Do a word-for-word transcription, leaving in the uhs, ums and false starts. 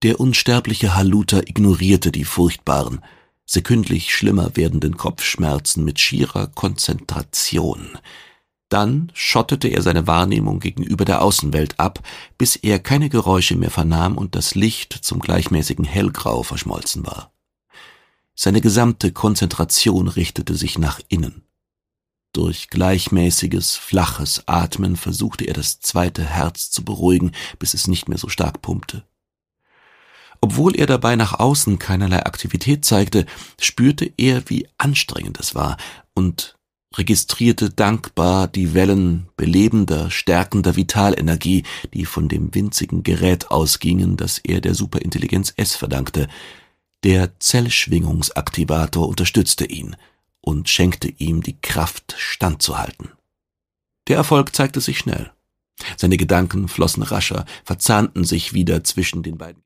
Der unsterbliche Haluta ignorierte die furchtbaren, sekündlich schlimmer werdenden Kopfschmerzen mit schierer Konzentration. Dann schottete er seine Wahrnehmung gegenüber der Außenwelt ab, bis er keine Geräusche mehr vernahm und das Licht zum gleichmäßigen Hellgrau verschmolzen war. Seine gesamte Konzentration richtete sich nach innen. Durch gleichmäßiges, flaches Atmen versuchte er das zweite Herz zu beruhigen, bis es nicht mehr so stark pumpte. Obwohl er dabei nach außen keinerlei Aktivität zeigte, spürte er, wie anstrengend es war und registrierte dankbar die Wellen belebender, stärkender Vitalenergie, die von dem winzigen Gerät ausgingen, das er der Superintelligenz S verdankte. Der Zellschwingungsaktivator unterstützte ihn und schenkte ihm die Kraft, standzuhalten. Der Erfolg zeigte sich schnell. Seine Gedanken flossen rascher, verzahnten sich wieder zwischen den beiden